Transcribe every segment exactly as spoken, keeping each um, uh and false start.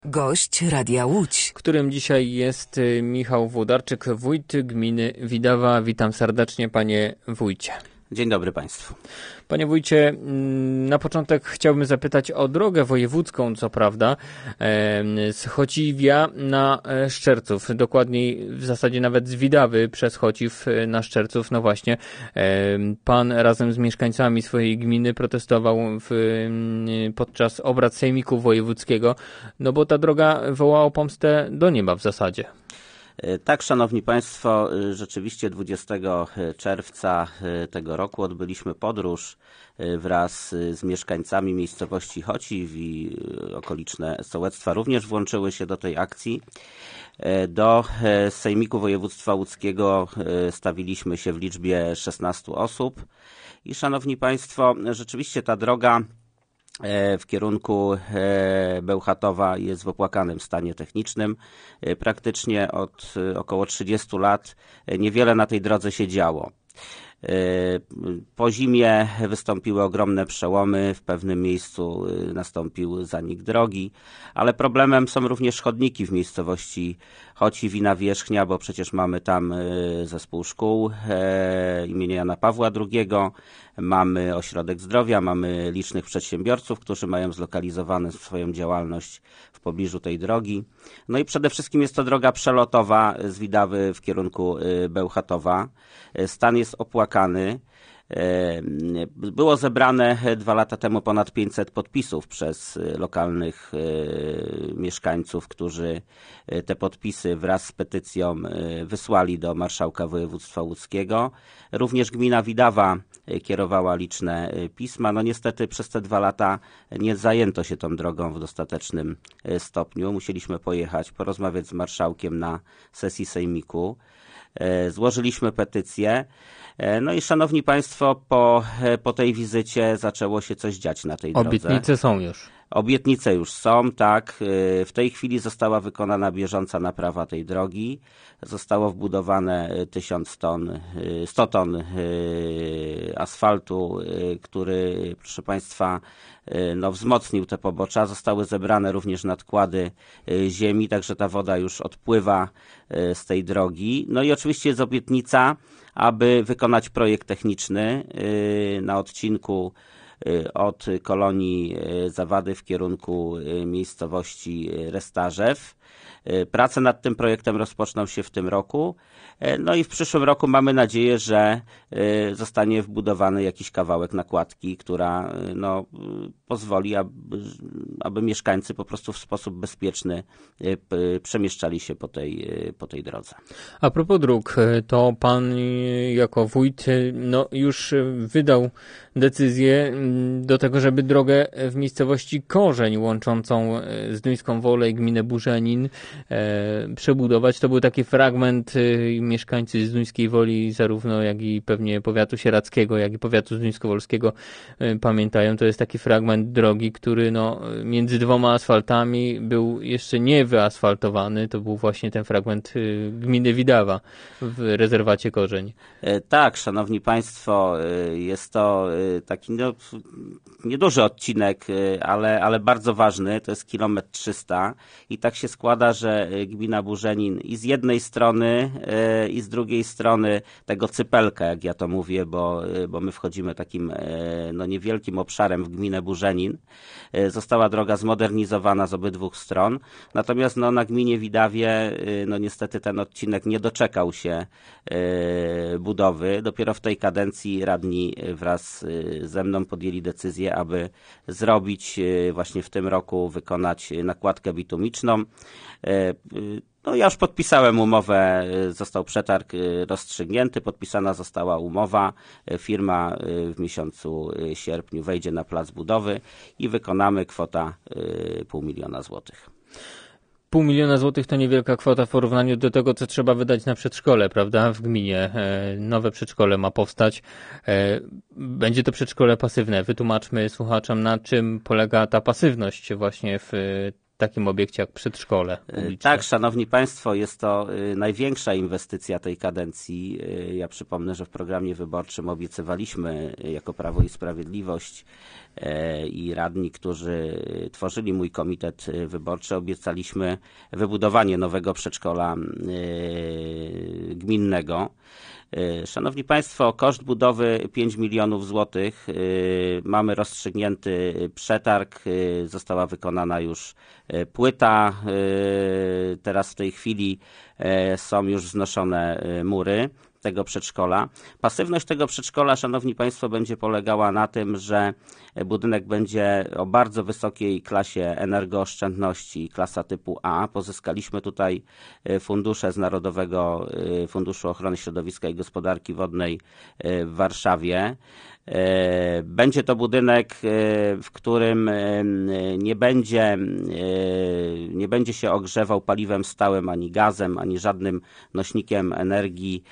Gość Radia Łódź, którym dzisiaj jest Michał Włodarczyk, wójt gminy Widawa. Witam serdecznie, panie wójcie. Dzień dobry państwu. Panie wójcie, na początek chciałbym zapytać o drogę wojewódzką, co prawda, z Chociwia na Szczerców, dokładniej w zasadzie nawet z Widawy przez Chociw na Szczerców. No właśnie, pan razem z mieszkańcami swojej gminy protestował w, podczas obrad Sejmiku Wojewódzkiego, no bo ta droga wołała o pomstę do nieba w zasadzie. Tak, szanowni państwo, rzeczywiście dwudziestego czerwca tego roku odbyliśmy podróż wraz z mieszkańcami miejscowości Chociw i okoliczne sołectwa również włączyły się do tej akcji. Do Sejmiku Województwa Łódzkiego stawiliśmy się w liczbie szesnastu osób i szanowni państwo, rzeczywiście ta droga w kierunku Bełchatowa jest w opłakanym stanie technicznym. Praktycznie od około trzydziestu lat niewiele na tej drodze się działo. Po zimie wystąpiły ogromne przełomy, w pewnym miejscu nastąpił zanik drogi, ale problemem są również chodniki w miejscowości Chociw i Nawierzchnia, bo przecież mamy tam zespół szkół imienia Jana Pawła drugiego, mamy ośrodek zdrowia, mamy licznych przedsiębiorców, którzy mają zlokalizowaną swoją działalność w pobliżu tej drogi. No i przede wszystkim jest to droga przelotowa z Widawy w kierunku Bełchatowa. Stan jest opłakany. Było zebrane dwa lata temu ponad pięćset podpisów przez lokalnych mieszkańców, którzy te podpisy wraz z petycją wysłali do marszałka województwa łódzkiego. Również gmina Widawa kierowała liczne pisma. No niestety przez te dwa lata nie zajęto się tą drogą w dostatecznym stopniu. Musieliśmy pojechać, porozmawiać z marszałkiem na sesji sejmiku. Złożyliśmy petycję. No i szanowni państwo, po, po tej wizycie zaczęło się coś dziać na tej drodze. Obietnice są już. Obietnice już są, tak. W tej chwili została wykonana bieżąca naprawa tej drogi. Zostało wbudowane tysiąc ton, sto ton asfaltu, który, proszę państwa, no, wzmocnił te pobocza. Zostały zebrane również nadkłady ziemi, także ta woda już odpływa z tej drogi. No i oczywiście jest obietnica, aby wykonać projekt techniczny na odcinku od kolonii Zawady w kierunku miejscowości Restarzew. Prace nad tym projektem rozpoczną się w tym roku. No i w przyszłym roku mamy nadzieję, że zostanie wbudowany jakiś kawałek nakładki, która no, pozwoli, aby, aby mieszkańcy po prostu w sposób bezpieczny przemieszczali się po tej, po tej drodze. A propos dróg, to pan jako wójt no, już wydał decyzję do tego, żeby drogę w miejscowości Korzeń łączącą Zduńską Wolę i gminę Burzenin e, przebudować. To był taki fragment, e, mieszkańcy Zduńskiej Woli, zarówno jak i pewnie powiatu sieradzkiego, jak i powiatu zduńskowolskiego e, pamiętają. To jest taki fragment drogi, który no, między dwoma asfaltami był jeszcze nie wyasfaltowany. To był właśnie ten fragment e, gminy Widawa w rezerwacie Korzeń. E, tak, szanowni państwo, e, jest to e, taki no, nieduży odcinek, e, ale, ale bardzo ważny. To jest kilometr trzysta i tak się składa, że gmina Burzenin i z jednej strony e, i z drugiej strony tego cypelka, jak ja to mówię, bo, bo my wchodzimy takim e, no, niewielkim obszarem w gminę Burzenin. E, została droga zmodernizowana z obydwu stron. Natomiast no, na gminie Widawie e, no, niestety ten odcinek nie doczekał się e, budowy. Dopiero w tej kadencji radni wraz ze mną podjęli decyzję, aby zrobić e, właśnie w tym roku, wykonać nakładkę bitumiczną. No ja już podpisałem umowę, został przetarg rozstrzygnięty, podpisana została umowa, firma w miesiącu sierpniu wejdzie na plac budowy i wykonamy kwota pół miliona złotych. Pół miliona złotych to niewielka kwota w porównaniu do tego, co trzeba wydać na przedszkole, prawda, w gminie. Nowe przedszkole ma powstać. Będzie to przedszkole pasywne. Wytłumaczmy słuchaczom, na czym polega ta pasywność właśnie w takim obiekcie jak przedszkole publiczne. Tak, szanowni państwo, jest to największa inwestycja tej kadencji. Ja przypomnę, że w programie wyborczym obiecywaliśmy jako Prawo i Sprawiedliwość i radni, którzy tworzyli mój komitet wyborczy, obiecaliśmy wybudowanie nowego przedszkola gminnego. Szanowni państwo, koszt budowy pięć milionów złotych. Mamy rozstrzygnięty przetarg, została wykonana już płyta. Teraz w tej chwili są już wznoszone mury tego przedszkola. Pasywność tego przedszkola, szanowni państwo, będzie polegała na tym, że budynek będzie o bardzo wysokiej klasie energooszczędności, klasa typu A. Pozyskaliśmy tutaj fundusze z Narodowego Funduszu Ochrony Środowiska i Gospodarki Wodnej w Warszawie. Będzie to budynek, w którym nie będzie, nie będzie się ogrzewał paliwem stałym, ani gazem, ani żadnym nośnikiem energii,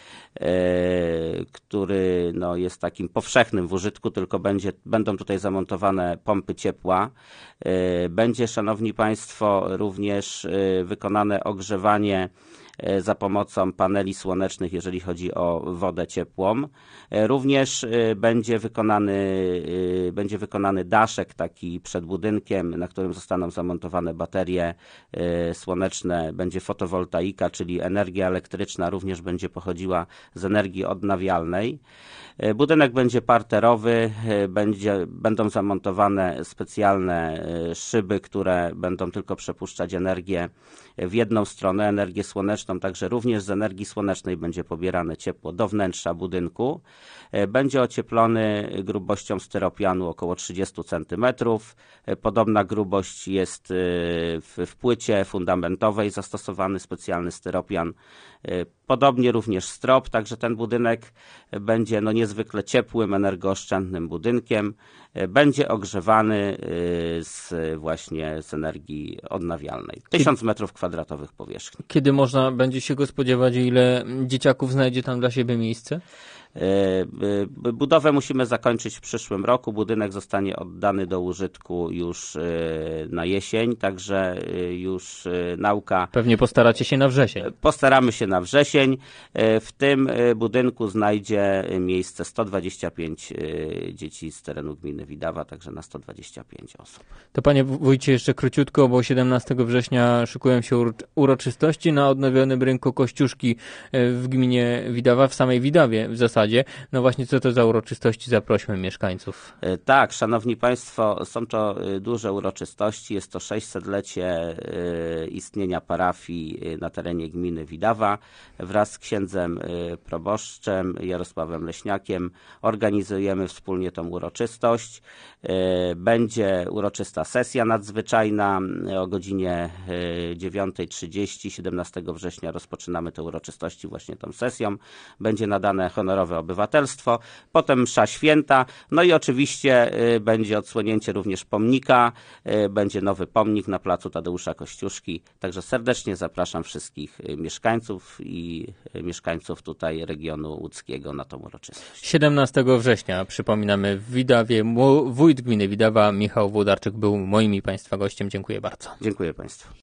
który no, jest takim powszechnym w użytku, tylko będzie, będą tutaj zamontowane pompy ciepła. Będzie, szanowni państwo, również wykonane ogrzewanie za pomocą paneli słonecznych, jeżeli chodzi o wodę ciepłą. Również będzie wykonany, będzie wykonany daszek taki przed budynkiem, na którym zostaną zamontowane baterie słoneczne. Będzie fotowoltaika, czyli energia elektryczna również będzie pochodziła z energii odnawialnej. Budynek będzie parterowy, będzie, będą zamontowane specjalne szyby, które będą tylko przepuszczać energię w jedną stronę, energię słoneczną, także również z energii słonecznej będzie pobierane ciepło do wnętrza budynku. Będzie ocieplony grubością styropianu około trzydzieści centymetrów. Podobna grubość jest w, w płycie fundamentowej, zastosowany specjalny styropian. Podobnie również strop, także ten budynek będzie no niezwykle ciepłym, energooszczędnym budynkiem. Będzie ogrzewany z, właśnie z energii odnawialnej. Tysiąc metrów kwadratowych powierzchni. Kiedy można będzie się go spodziewać, ile dzieciaków znajdzie tam dla siebie miejsce? Budowę musimy zakończyć w przyszłym roku. Budynek zostanie oddany do użytku już na jesień, także już nauka... Pewnie postaracie się na wrzesień. Postaramy się na wrzesień. W tym budynku znajdzie miejsce sto dwadzieścia pięć dzieci z terenu gminy Widawa, także na sto dwadzieścia pięć osób. To panie wójcie jeszcze króciutko, bo siedemnastego września szykują się uroczystości na odnowionym rynku Kościuszki w gminie Widawa, w samej Widawie w zasadzie. No właśnie, co to za uroczystości? Zaprośmy mieszkańców. Tak, szanowni państwo, są to duże uroczystości. Jest to sześćsetlecie istnienia parafii na terenie gminy Widawa. Wraz z księdzem proboszczem Jarosławem Leśniakiem organizujemy wspólnie tą uroczystość. Będzie uroczysta sesja nadzwyczajna o godzinie dziewiąta trzydzieści. siedemnastego września rozpoczynamy te uroczystości właśnie tą sesją. Będzie nadane honorowe obywatelstwo, potem msza święta, no i oczywiście będzie odsłonięcie również pomnika, będzie nowy pomnik na placu Tadeusza Kościuszki, także serdecznie zapraszam wszystkich mieszkańców i mieszkańców tutaj regionu łódzkiego na tą uroczystość. siedemnastego września, przypominamy, w Widawie, wójt gminy Widawa Michał Włodarczyk był moim i państwa gościem. Dziękuję bardzo. Dziękuję państwu.